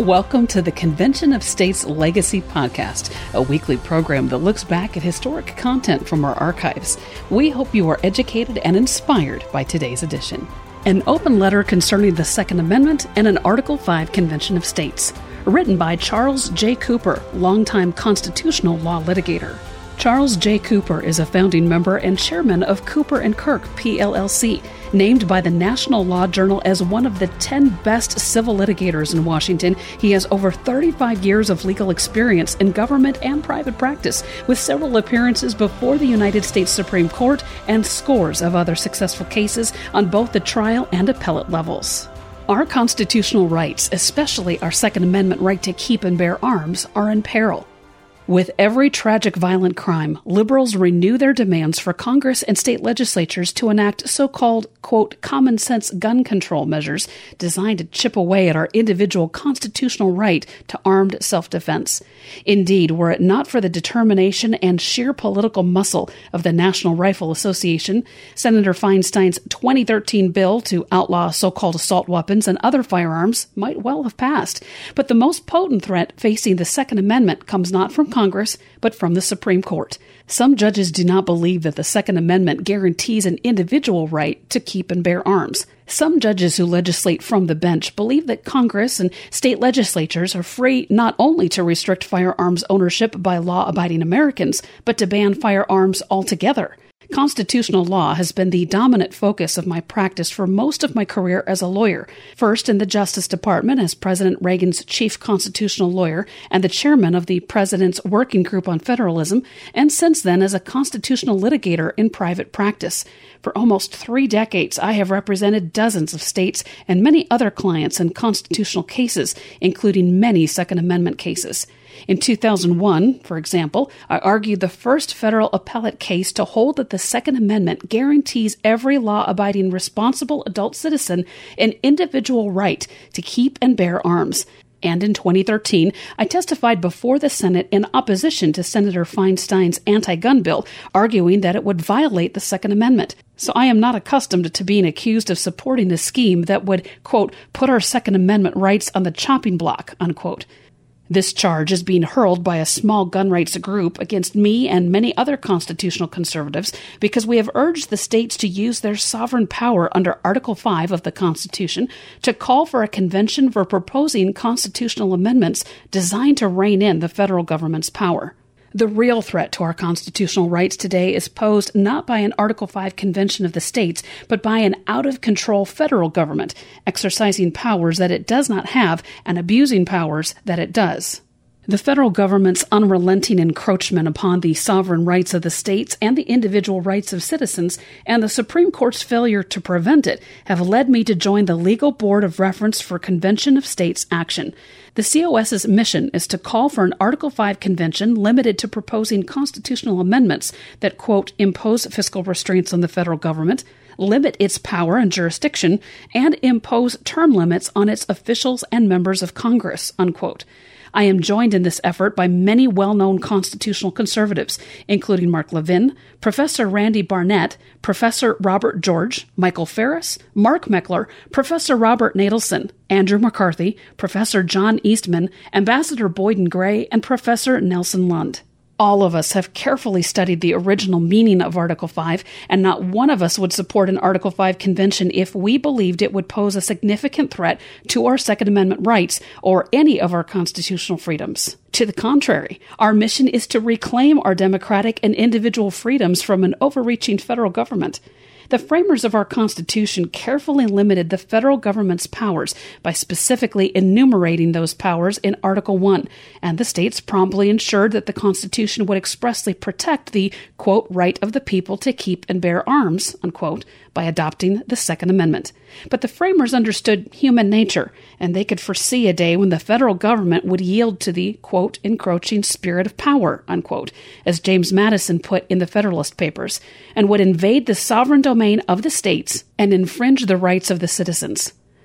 Welcome to the Convention of States Legacy Podcast, a weekly program that looks back at historic content from our archives. We hope you are educated and inspired by today's edition. An open letter concerning the Second Amendment and an Article 5 Convention of States, written by Charles J. Cooper, longtime constitutional law litigator. Charles J. Cooper is a founding member and chairman of Cooper & Kirk, PLLC, named by the National Law Journal as one of the 10 best civil litigators in Washington. He has over 35 years of legal experience in government and private practice, with several appearances before the United States Supreme Court and scores of other successful cases on both the trial and appellate levels. Our constitutional rights, especially our Second Amendment right to keep and bear arms, are in peril. With every tragic violent crime, liberals renew their demands for Congress and state legislatures to enact so-called, quote, common sense gun control measures designed to chip away at our individual constitutional right to armed self-defense. Indeed, were it not for the determination and sheer political muscle of the National Rifle Association, Senator Feinstein's 2013 bill to outlaw so-called assault weapons and other firearms might well have passed. But the most potent threat facing the Second Amendment comes not from Congress, but from the Supreme Court. Some judges do not believe that the Second Amendment guarantees an individual right to keep and bear arms. Some judges who legislate from the bench believe that Congress and state legislatures are free not only to restrict firearms ownership by law-abiding Americans, but to ban firearms altogether. Constitutional law has been the dominant focus of my practice for most of my career as a lawyer, first in the Justice Department as President Reagan's chief constitutional lawyer and the chairman of the President's Working Group on Federalism, and since then as a constitutional litigator in private practice. For almost 3 decades, I have represented dozens of states and many other clients in constitutional cases, including many Second Amendment cases. In 2001, for example, I argued the first federal appellate case to hold that the Second Amendment guarantees every law-abiding responsible adult citizen an individual right to keep and bear arms. And in 2013, I testified before the Senate in opposition to Senator Feinstein's anti-gun bill, arguing that it would violate the Second Amendment. So I am not accustomed to being accused of supporting a scheme that would, quote, put our Second Amendment rights on the chopping block, unquote. This charge is being hurled by a small gun rights group against me and many other constitutional conservatives because we have urged the states to use their sovereign power under Article 5 of the Constitution to call for a convention for proposing constitutional amendments designed to rein in the federal government's power. The real threat to our constitutional rights today is posed not by an Article 5 convention of the states, but by an out-of-control federal government, exercising powers that it does not have and abusing powers that it does. The federal government's unrelenting encroachment upon the sovereign rights of the states and the individual rights of citizens, and the Supreme Court's failure to prevent it, have led me to join the Legal Board of Reference for Convention of States action. The COS's mission is to call for an Article 5 convention limited to proposing constitutional amendments that, quote, impose fiscal restraints on the federal government, limit its power and jurisdiction, and impose term limits on its officials and members of Congress, unquote. I am joined in this effort by many well-known constitutional conservatives, including Mark Levin, Professor Randy Barnett, Professor Robert George, Michael Ferris, Mark Meckler, Professor Robert Nadelson, Andrew McCarthy, Professor John Eastman, Ambassador Boyden Gray, and Professor Nelson Lund. All of us have carefully studied the original meaning of Article 5, and not one of us would support an Article 5 convention if we believed it would pose a significant threat to our Second Amendment rights or any of our constitutional freedoms. To the contrary, our mission is to reclaim our democratic and individual freedoms from an overreaching federal government. The framers of our Constitution carefully limited the federal government's powers by specifically enumerating those powers in Article 1, and the states promptly ensured that the Constitution would expressly protect the, quote, right of the people to keep and bear arms, unquote, by adopting the Second Amendment. But the framers understood human nature, and they could foresee a day when the federal government would yield to the, quote, encroaching spirit of power, unquote, as James Madison put in the Federalist Papers, and would invade the sovereign domain of the states and infringe the rights of the citizens.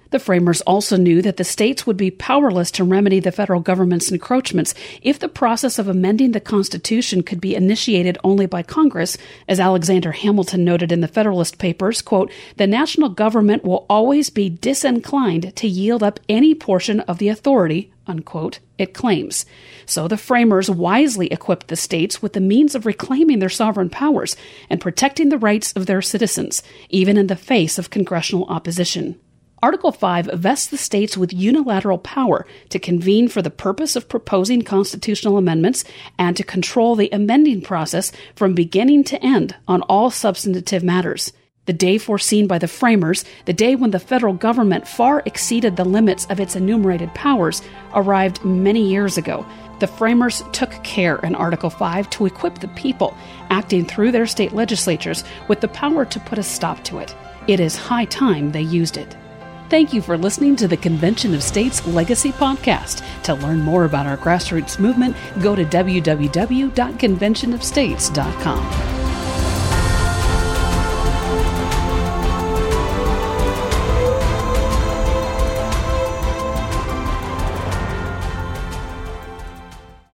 The framers also knew that the states would be powerless to remedy the federal government's encroachments if the process of amending the Constitution could be initiated only by Congress. As Alexander Hamilton noted in the Federalist Papers, quote, "The national government will always be disinclined to yield up any portion of the authority," unquote, it claims. So the framers wisely equipped the states with the means of reclaiming their sovereign powers and protecting the rights of their citizens, even in the face of congressional opposition. Article 5 vests the states with unilateral power to convene for the purpose of proposing constitutional amendments and to control the amending process from beginning to end on all substantive matters. The day foreseen by the framers, the day when the federal government far exceeded the limits of its enumerated powers, arrived many years ago. The framers took care in Article 5 to equip the people, acting through their state legislatures, with the power to put a stop to it. It is high time they used it. Thank you for listening to the Convention of States Legacy Podcast. To learn more about our grassroots movement, go to www.conventionofstates.com.